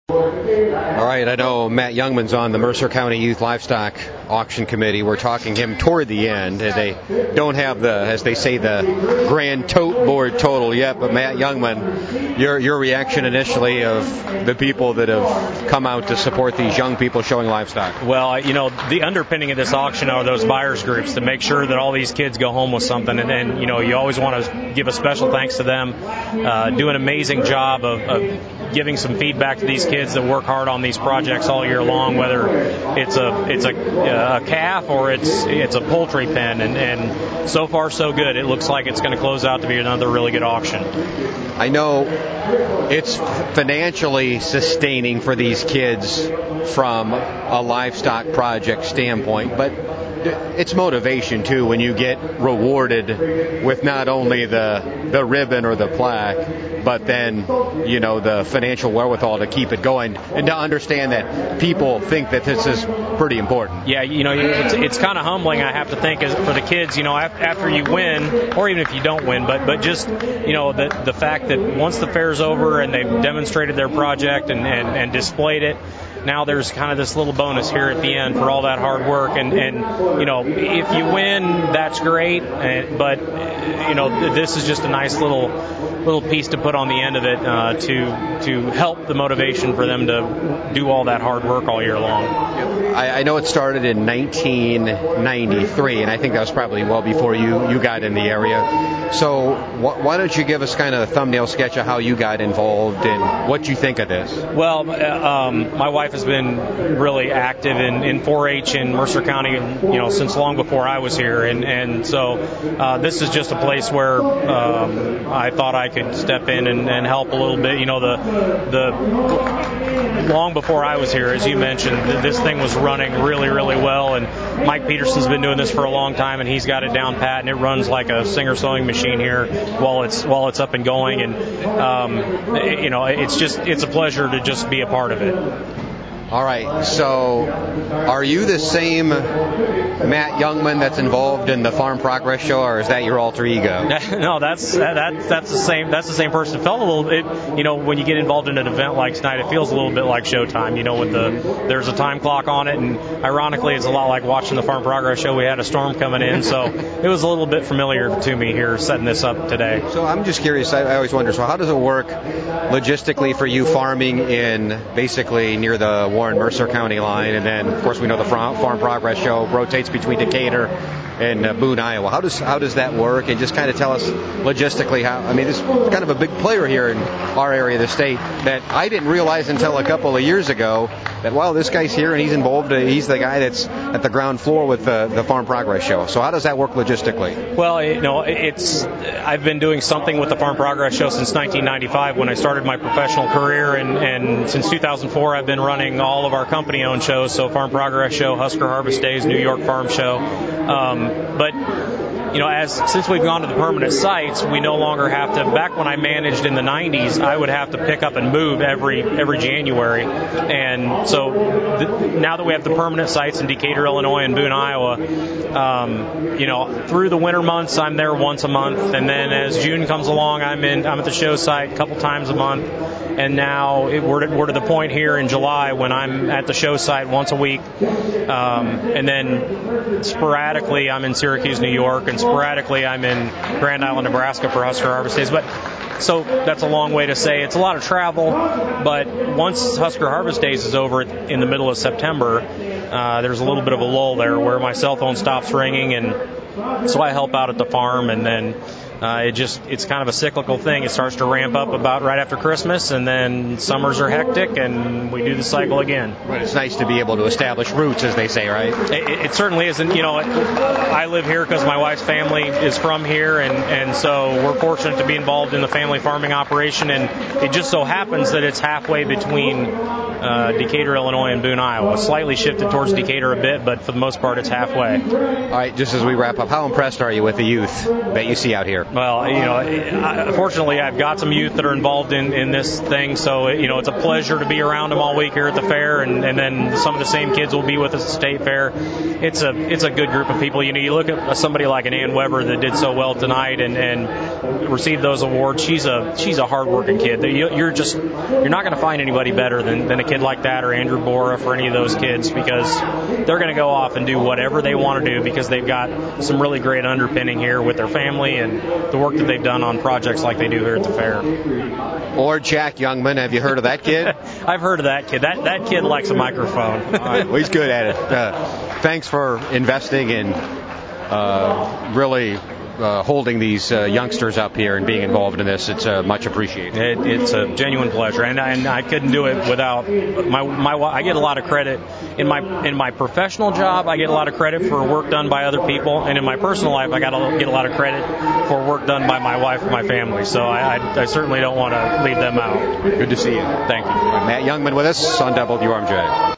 All right, I know Matt Youngman's on the Mercer County Youth Livestock Auction Committee. We're talking him toward the end. They don't have the, as they say, the grand tote board total yet, but Matt Youngman, your reaction initially of the people that have come out to support these young people showing livestock? Well, the underpinning of this auction are those buyers groups to make sure that all these kids go home with something, and then, you always want to give a special thanks to them, do an amazing job of giving some feedback to these kids that work hard on these projects all year long, whether it's a calf or it's a poultry pen, and so far so good. It looks like it's going to close out to be another really good auction. I know it's financially sustaining for these kids from a livestock project standpoint, but it's motivation too when you get rewarded with not only the ribbon or the plaque, but then the financial wherewithal to keep it going and to understand that people think that this is pretty important. Yeah, it's kind of humbling, I have to think, for the kids, after you win, or even if you don't win, but just the fact that once the fair's over and they've demonstrated their project and displayed it, now there's kind of this little bonus here at the end for all that hard work, and if you win, that's great, but this is just a nice little piece to put on the end of it to help the motivation for them to do all that hard work all year long. I know it started in 1993, and I think that was probably well before you got in the area. So why don't you give us kind of a thumbnail sketch of how you got involved and what you think of this? Well, my wife has been really active in 4-H in Mercer County, since long before I was here, and so this is just a place where I thought I could step in and help a little bit. The long before I was here, as you mentioned, this thing was running really, really well, and Mike Peterson's been doing this for a long time, and he's got it down pat, and it runs like a Singer sewing machine here while it's up and going, and it's a pleasure to just be a part of it. All right, so are you the same Matt Youngman that's involved in the Farm Progress Show, or is that your alter ego? No, that's the same. That's the same person. It felt a little bit, when you get involved in an event like tonight, it feels a little bit like Showtime. With there's a time clock on it, and ironically, it's a lot like watching the Farm Progress Show. We had a storm coming in, so it was a little bit familiar to me here setting this up today. So I'm just curious. I always wonder. So how does it work logistically for you farming in basically near the Warren Mercer County line, and then of course we know the Farm Progress Show rotates between Decatur and Boone, Iowa. How does that work? And just kind of tell us logistically how. I mean, this is kind of a big player here in our area of the state that I didn't realize until a couple of years ago that this guy's here and he's involved. He's the guy that's at the ground floor with the Farm Progress Show. So how does that work logistically? Well, I've been doing something with the Farm Progress Show since 1995 when I started my professional career, and since 2004 I've been running all of our company-owned shows, so Farm Progress Show, Husker Harvest Days, New York Farm Show. But since we've gone to the permanent sites, we no longer have to. Back when I managed in the 90s, I would have to pick up and move every January, and so now that we have the permanent sites in Decatur, Illinois, and Boone, Iowa, through the winter months I'm there once a month, and then as June comes along, I'm at the show site a couple times a month, and now we're to the point here in July when I'm at the show site once a week, and then sporadically I'm in Syracuse, New York, and sporadically I'm in Grand Island, Nebraska for Husker Harvest Days. So that's a long way to say it's a lot of travel, but once Husker Harvest Days is over in the middle of September, there's a little bit of a lull there where my cell phone stops ringing, and so I help out at the farm, and then it's kind of a cyclical thing. It starts to ramp up about right after Christmas, and then summers are hectic, and we do the cycle again. But it's nice to be able to establish roots, as they say, right? It certainly is. And, I live here because my wife's family is from here, and so we're fortunate to be involved in the family farming operation, and it just so happens that it's halfway between Decatur, Illinois, and Boone, Iowa. Slightly shifted towards Decatur a bit, but for the most part, it's halfway. All right, just as we wrap up, how impressed are you with the youth that you see out here? Well, fortunately, I've got some youth that are involved in this thing, so it's a pleasure to be around them all week here at the fair, and then some of the same kids will be with us at the state fair. It's a good group of people. You look at somebody like an Ann Weber that did so well tonight and received those awards. She's a hard-working kid. You're not going to find anybody better than a kid like that, or Andrew Bora, or any of those kids, because they're going to go off and do whatever they want to do because they've got some really great underpinning here with their family and the work that they've done on projects like they do here at the fair. Or Jack Youngman, have you heard of that kid? I've heard of that kid. That kid likes a microphone. All right, well, he's good at it. Thanks for investing in really holding these youngsters up here and being involved in this. It's much appreciated. It's a genuine pleasure, and I couldn't do it without my. I get a lot of credit in my professional job. I get a lot of credit for work done by other people, and in my personal life, I get a lot of credit for work done by my wife and my family. So I certainly don't want to leave them out. Good to see you. Thank you. Matt Youngman with us on WRMJ.